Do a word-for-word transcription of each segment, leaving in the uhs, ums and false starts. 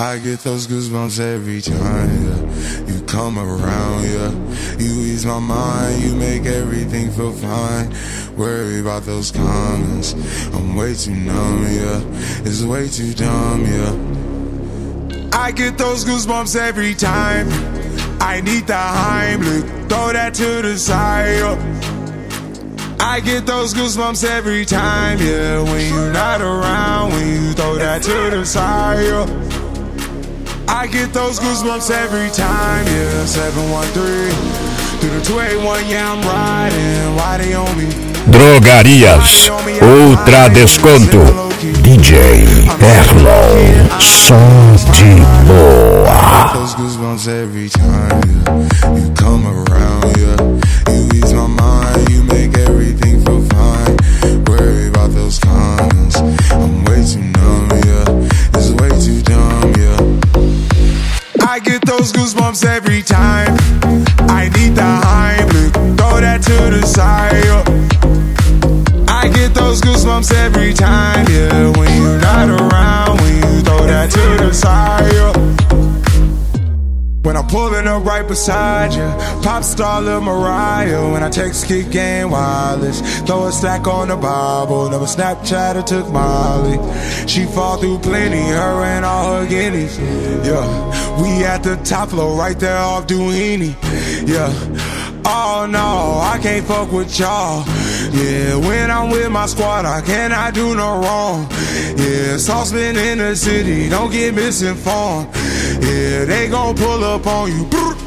I get those goosebumps every time, yeah. You come around, yeah. You ease my mind, you make everything feel fine. Worry about those comments, I'm way too numb, yeah. It's way too dumb, yeah. I get those goosebumps every time. I need the Heimlich, throw that to the side, yeah. I get those goosebumps every time, yeah. When you're not around, when you throw that to the side, yeah. I get those goosebumps every time, yeah. seven one three through the two eight one, yeah, I'm riding. Why they on me? Drogarias, Ultra Desconto, D J Erlon, som de boa. Those goosebumps every time, yeah. You come around, yeah. You ease my mind, you make everything feel fine. Worry about those comments, I'm way too numb, yeah. It's way too dumb, yeah. I get those goosebumps every time. I need the Heimlich, throw that to the side, yeah. I get those goosebumps every time, yeah. When you're not around, when you throw that to the side, yeah. When I'm pulling up right beside you, pop star Lil Mariah. When I text Kick Game Wireless, throw a stack on the Bible. Never Snapchat or took Molly. She fall through plenty, her and all her guineas. Yeah, we at the top floor, right there off Duini. Yeah, oh no, I can't fuck with y'all. Yeah, when I'm with my squad, I cannot do no wrong. Yeah, saucepan in the city, don't get misinformed. Yeah, they gon' pull up on you.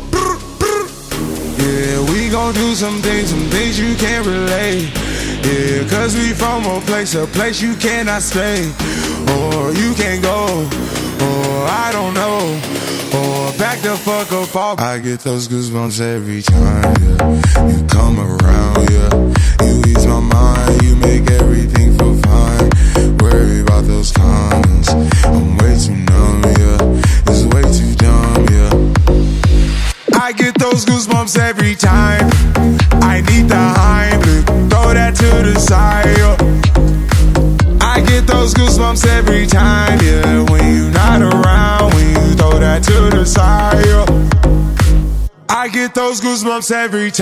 Yeah, we gon' do some things, some things you can't relate. Yeah, cause we from a place, a place you cannot stay. Or you can't go, or I don't know. Or back the fuck up off. I get those goosebumps every time, yeah. You come around, yeah. You ease my mind, you make everything feel fine. Worry about those comments, I'm way too numb, yeah. It's way too dumb, yeah. I get those goosebumps every time. I need the Heimlich, throw that to the side, yeah. I get those goosebumps every time, yeah. When you're not around, when you throw that to the side, yeah. I get those goosebumps every time.